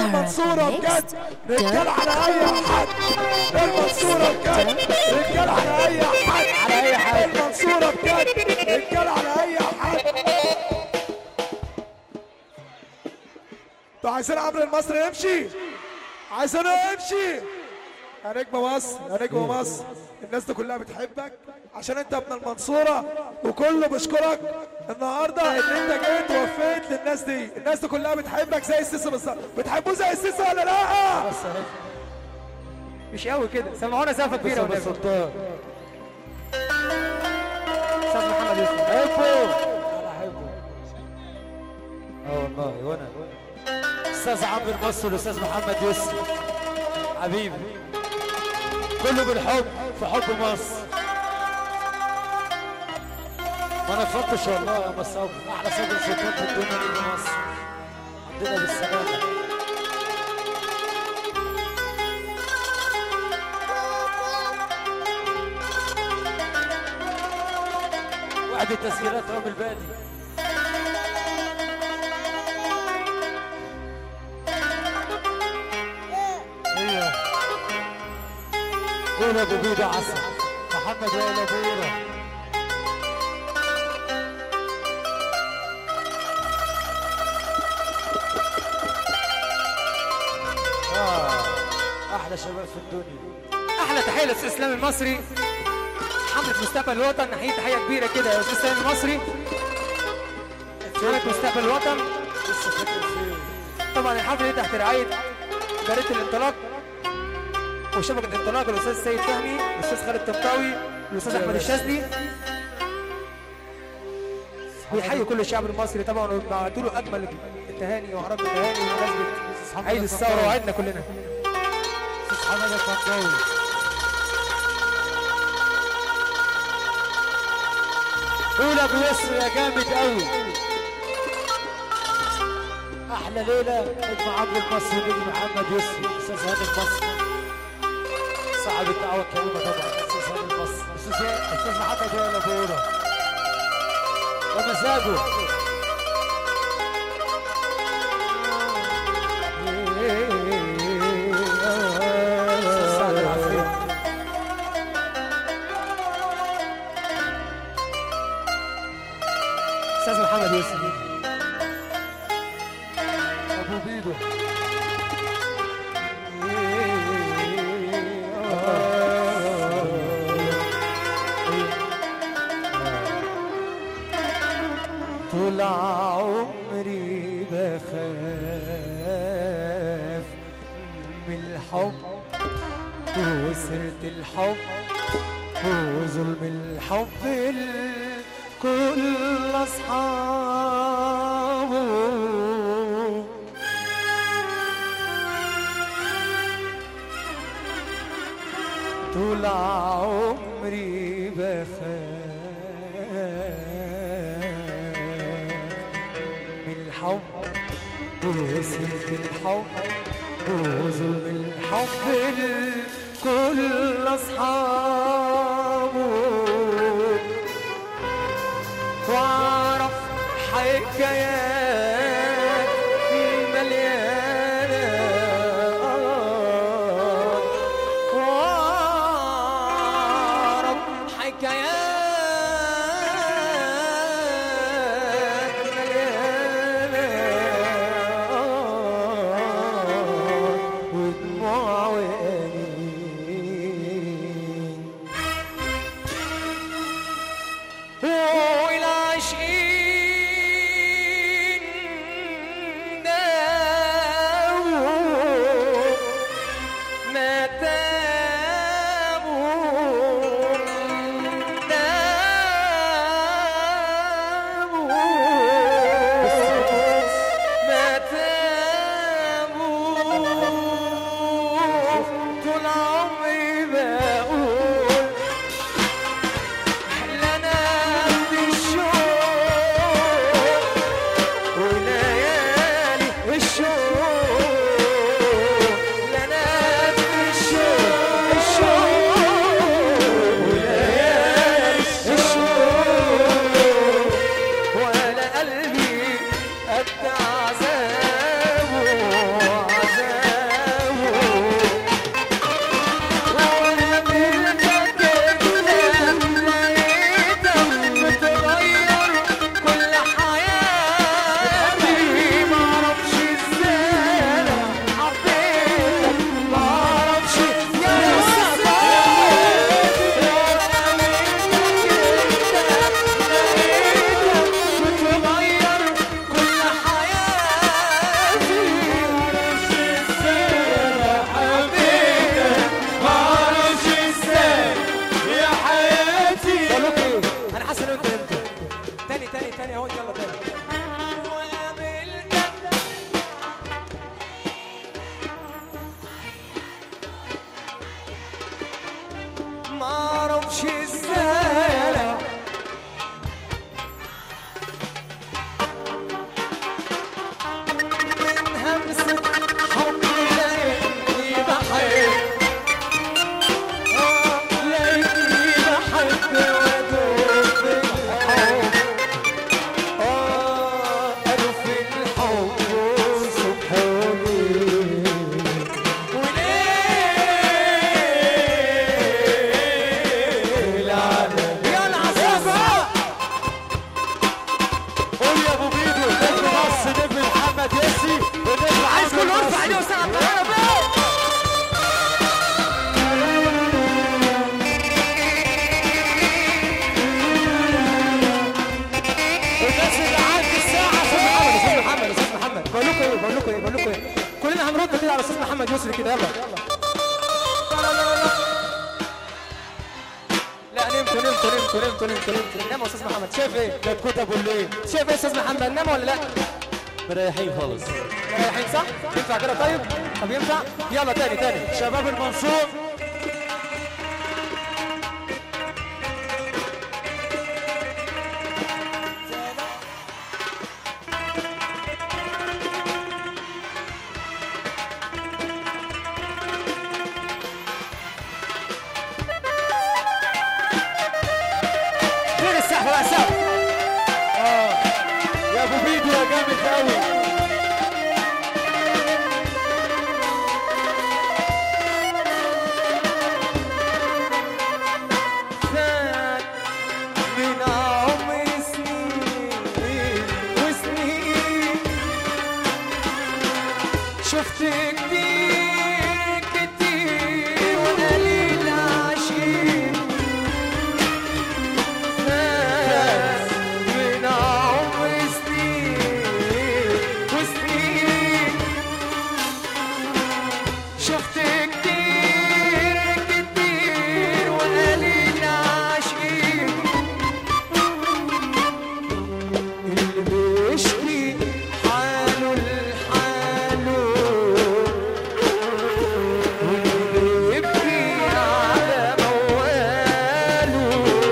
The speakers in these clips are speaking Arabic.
المنصورة بجد رجال على اي حد. المنصورة بجد رجال على اي حد. على اي حد. المنصورة بجد رجال على اي حد. انتوا عايزين عمرو المصري يمشي؟ عايزينه يمشي؟ يا نجم مصر يا نجم مصر، الناس دي كلها بتحبك عشان انت ابن المنصورة، وكله بيشكرك النهارده ان انت جيت ووفيت للناس دي. الناس دي كلها بتحبك زي السيسي بالظبط. بتحبوه زي السيسي ولا لا؟ بس مش قوي كده، سمعونا سقفه كبيره والنبي. سلطان استاذ محمد يوسف احبه. انا احبه والله. وانا استاذ عمرو المصري والاستاذ محمد يوسف حبيبي، كله بالحب، في حب مصر. ما نفضتش والله يا مصر، احلى صدر سلطان في الدنيا دي مصر عندنا بالسلامه. واحد التسجيلات رامي البادي. ايوه قول ابو بيضه عسل محمد وائل ابو بيضه. احلى شباب في الدنيا. احلى تحيه للاستاذ اسلام المصري، حمله مستقبل الوطن. نحيي تحيه كبيره كده يا استاذ اسلام المصري، حمله مستقبل الوطن. لسه فاكر فين؟ طبعا الحفله دي تحت رعايه جريده الانطلاق وشبكه انطلاق، الاستاذ سيد فهمي، الاستاذ خالد طنطاوي، الاستاذ احمد الشاذلي. بيحيي كل الشعب المصري طبعا، وبعتوا له اجمل التهاني واعراض التهاني بمناسبه عيد الثوره وعيدنا كلنا. استاذ حماده الطنطاوي. قول ابو يسر يا جامد قوي. احلى ليله نجم عمرو المصري نجم محمد يسر، استاذ هاني المصري صاحب الدعوه الكريمه طبعا، استاذ هاني المصري، استاذ محمد وائل ابو هيره ومزاجه. استاذ محمد يوسف ابو بيدو. طول عمري بخاف من الحب وسرت الحب وظلم الحب كل أصحابه. طول عمري بخاف من الحب وسرت الحب وظلم الحب كل أصحابه. واعرف حكايات مليانه، واعرف حكايات مليانه ودموع وانين. والعاشقين احنا هنرد كده على استاذ محمد يسري كده. يلا لا نمتوا ناموا يا استاذ محمد. شايف ايه؟ ده اتكتبوا الليل. شايف ايه يا استاذ محمد؟ ناموا ولا لا؟ مريحين خالص. مريحين صح؟ ينفع كده طيب؟ طب ينفع؟ يلا تاني شباب المنصور فين السقف بقى السقف؟ يا ابو بيدو يا جامد قوي. من عمر سنين وسنين شفت كتير وقليل عشيق. من عمر سنين وسنين شفت كتير وقليل عشيق. اللي بيشكي حاله لحاله واللي بيبكي على مواله.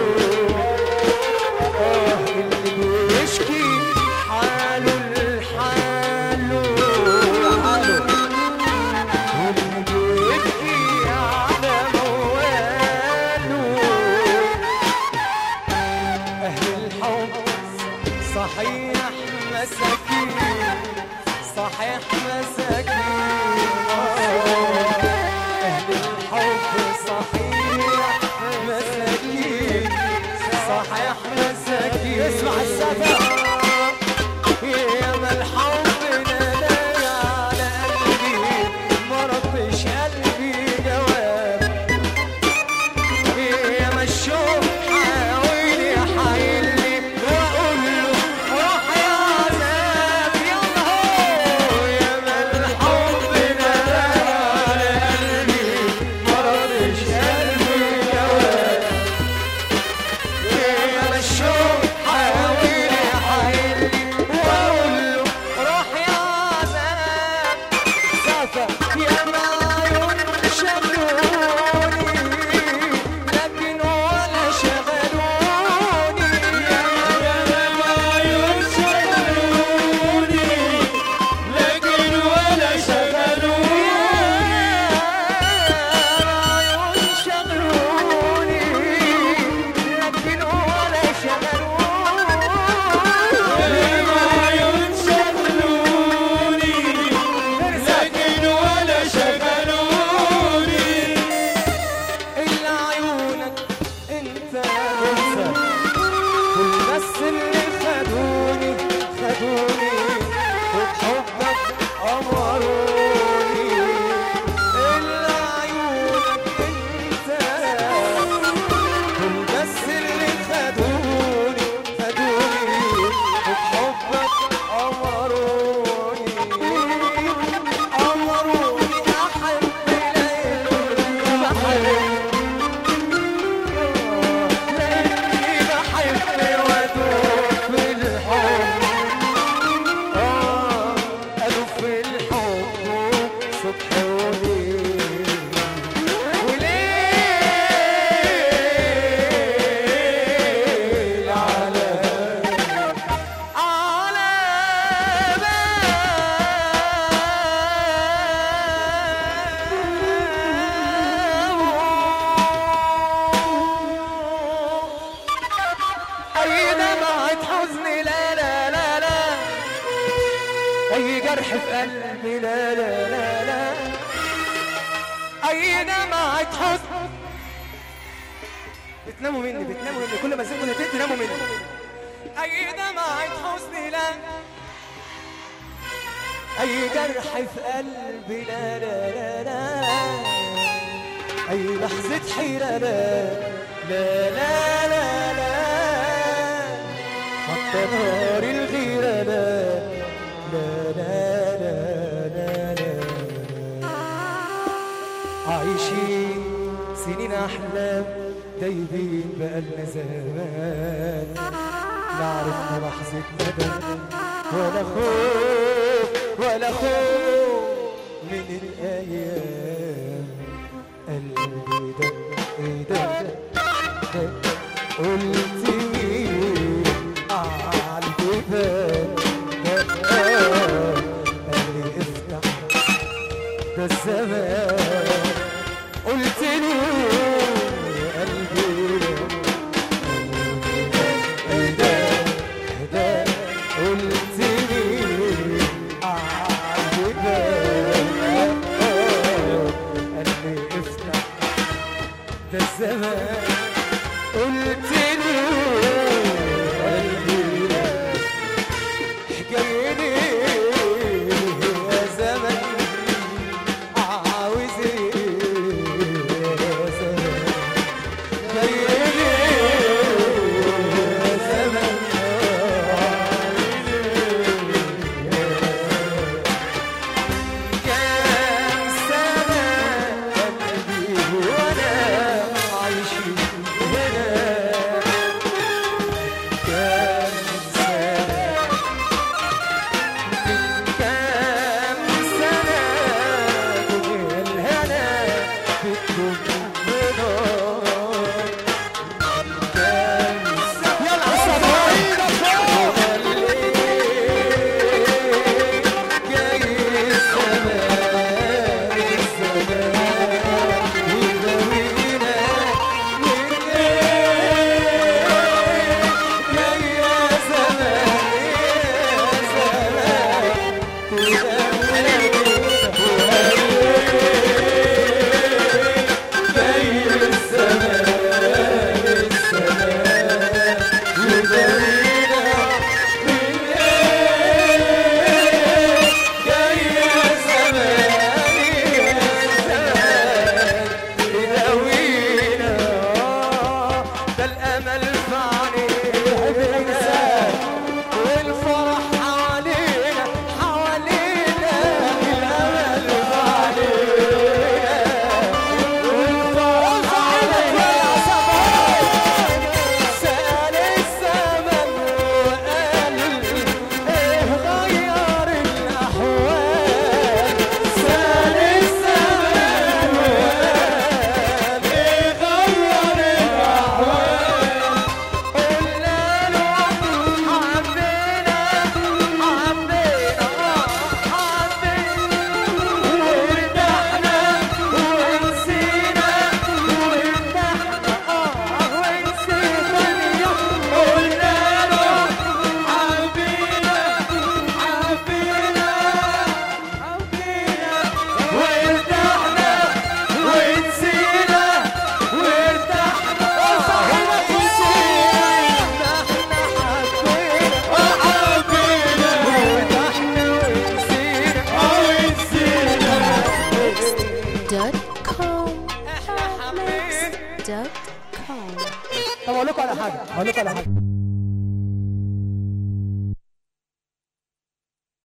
اللي بيشكي حاله لحاله واللي بيبكي على مواله. أهل الحب صحيح مساكين صحيح مساكين. أهل الحب صحيح مساكين صحيح مساكين. اسمع السقف. يا ما الحب نادى على قلبي ما ردش قلبي جواب. يا ما الشوق حاول يحايلني واقول له روح يا عذاب. يلا هو يا ما الحب نادى على قلبي ما ردش قلبي جواب. يا ما الشوق حاول يحايلني واقول له روح يا عذاب. يا ما عيون شغلوني لكن ولا شغلوني. يا ما عيون شغلوني لكن ولا شغلوني. عيون شغلوني لكن ولا شغلوني. عيون شغلوني لكن ولا شغلوني. إلا عيونك انت والناس اللي خدوني وبحبك أمروني. إلا عيونك انت والناس اللي خدوني وبحبك أمروني. أحب ليلي بحب وادوب في الحب. أدوب في الحب صبح وليل وليل على أي دمعة حزن لا لا لا لا. أي جرح في قلبي لا لا لا لا. أي دمعة حزن. بتناموا مني كل ما اسيبكم دقيقتين تناموا مني. أي دمعة حزن لا. أي جرح في قلبي لا لا لا لا. أي لحظة حيرة لا لا لا لا لا. حتى نار الغيرة لا لا لا لا لا لا. عايشين سنين أحلام دايبين بقالنا زمان لا عرفنا لحظة ندم ولا خوف ولا خوف من الأيام قلبي دق دق قلت مين عالبيبان دق قال لي افتح ده الزمان قلت لي قلبي ده قلت لي عالبيبان قال لي افتح ده الزمان قلت لي قلبي حكايني يا زمن عاوز ايه يا زمن حكايني يا زمن كام سنة قلبي وانا عايشين هنا كام سنة كام سنة دنيا الهنا بتكون منار كام سنة يلا الصبايا جاي الزمان يداوينا من ايه جاي يا زمان يا زمان تداوينا جاي الزمان يداوينا من ايه جاي يا زمان يداوينا ده الامل في عينينا والفرح حوالينا حوالينا الامل في عينينا والفرح حوالينا سأل الزمن وقال ايه غير الاحوال سأل الزمن وقال ايه غير الاحوال قلنا له حبينا وارتحنا ونسينا وارتحنا ونسينا قلنا له حبينا وارتحنا ونسينا وارتحنا .com. طب اقول لكم على حاجه